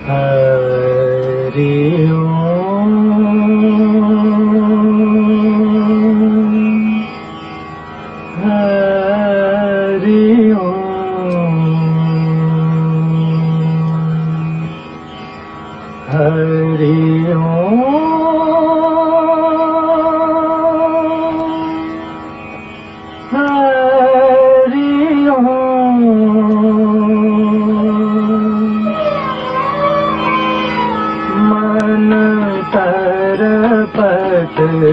हरि ओम हरि ओम हरि ओम हरि ओम मन तरपत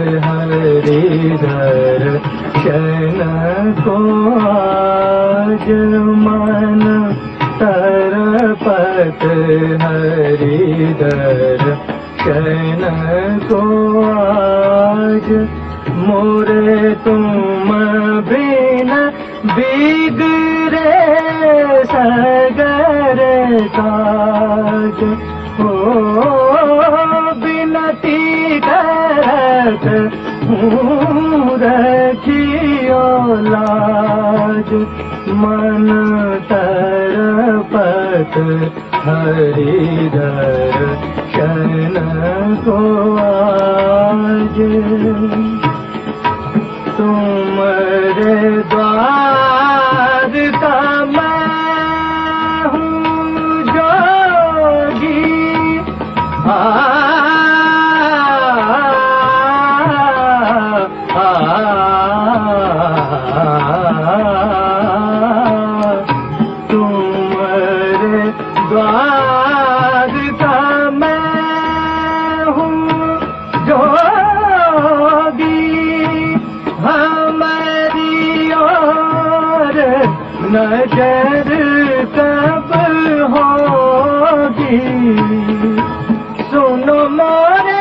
हरिधर शन को आज मन तरपत हरिधर शन को आज मोरे तुम बिन बिगड़े सगर काज हो बिनती करत रखियो लाज मन तरपत हरिधर शन को आज तुम्हारे द्वार का मैं हूँ जोगी तुम्हारे द्वार का मैं हूँ जोगी हमारी ओर नजर कब होगी सुनो मोरे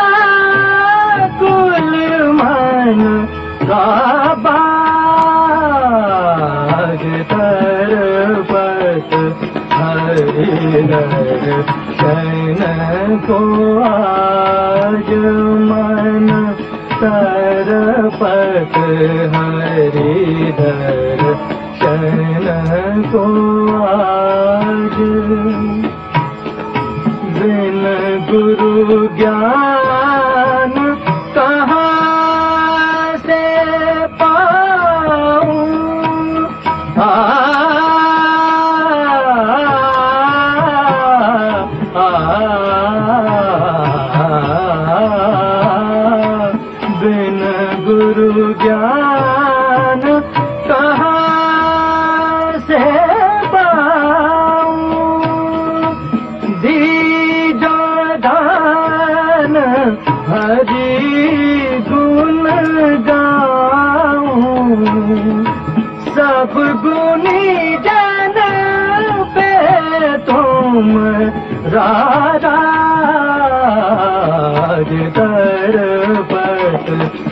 व्याकुल मन का बाज तरपत हरिधर शन को आज मन तरपत हरिधर शन को आज बिन गुरु ज्ञान कहाँ से पाऊं बिन गुरु ज्ञान कहाँ से पाऊं दीजो दान हरि गुण गाऊं सब गुनी जन पे तुम राज तरपत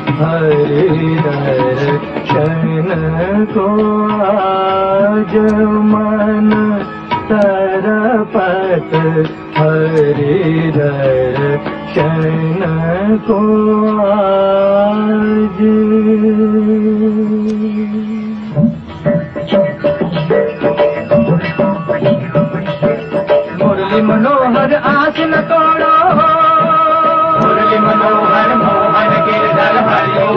हरिधर शन को आज मन तरपत हरिधर शन को आज मुरली मनोहर आस न तोड़ो मुरली मनोहर मोहन गिरधर हरिओ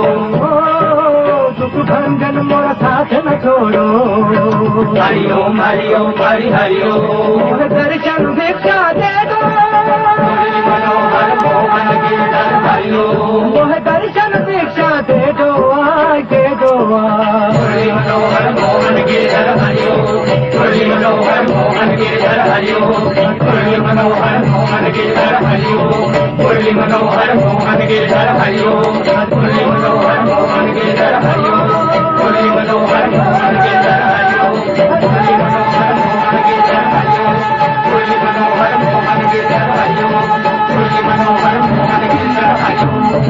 दुख भंजन मोरा साथ न छोड़ो हरिओम हरिओम हरि हरिओम दर्शन भिक्षा दे दो मुरली मनोहर मोहन गिरधर हरिओ दर्शन भिक्षा दे दो आय दे दो मुरली मनोहर मोहन गिरधर हरिओ मुरली मनोहर मोहन गिरधर हरिओ मुरली मनोहर मोहन गिरधर हरिओ मुरली मनोहर मोहन गिरधर हरिओ मुरली मनोहर मोहन गिरधर हरिओ मुरली मनोहर मोहन गिरधर हरिओ मुरली मनोहर मोहन गिरधर हरिओ मुरली मनोहर मोहन गिरधर हरिओ मुरली मनोहर मोहन गिरधर हरिओ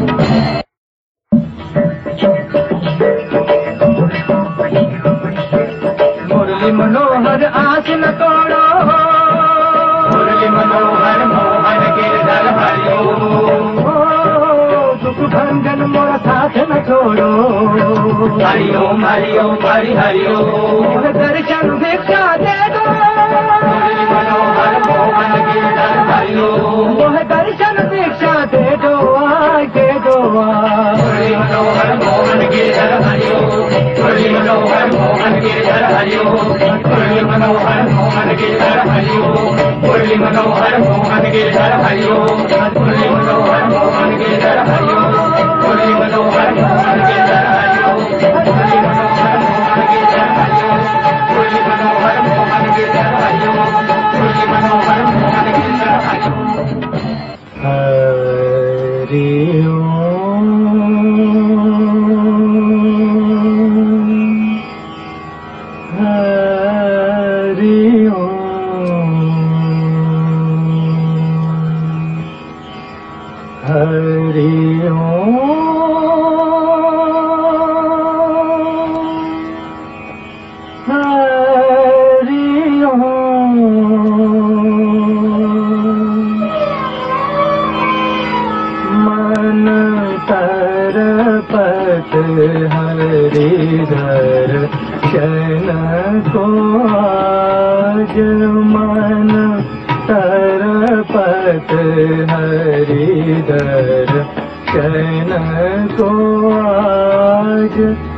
मुरली मनोहर आस न तोड़ो मुरली मनोहर मोहन गिरधर हरिओ दुख भंजन मोरा साथ न छोड़ो हरिओम हरिओम हरि हरिओम दर्शन भिक्षा दे दो मुरली मनोहर मोहन मुरली मनोहर मोहन गिरधर हरिओ, मुरली मनोहर मोहन गिरधर हरिओ, मुरली मनोहर मोहन गिरधर हरिओ, मुरली मनोहर मोहन गिरधर हरिओ, मुरली मनोहर मोहन गिरधर हरिओ, मुरली मनोहर मोहन गिरधर हरिओ, मुरली मनोहर मोहन गिरधर हरिओ, मुरली मनोहर मोहन गिरधर हरिओ, मुरली मनोहर मोहन गिरधर हरिओ। हरि ओम हरि ओम हरि ओम हरि ओम। मन तरपत हरिधर शन को आज, मन तरपत हरिधर शन को आज।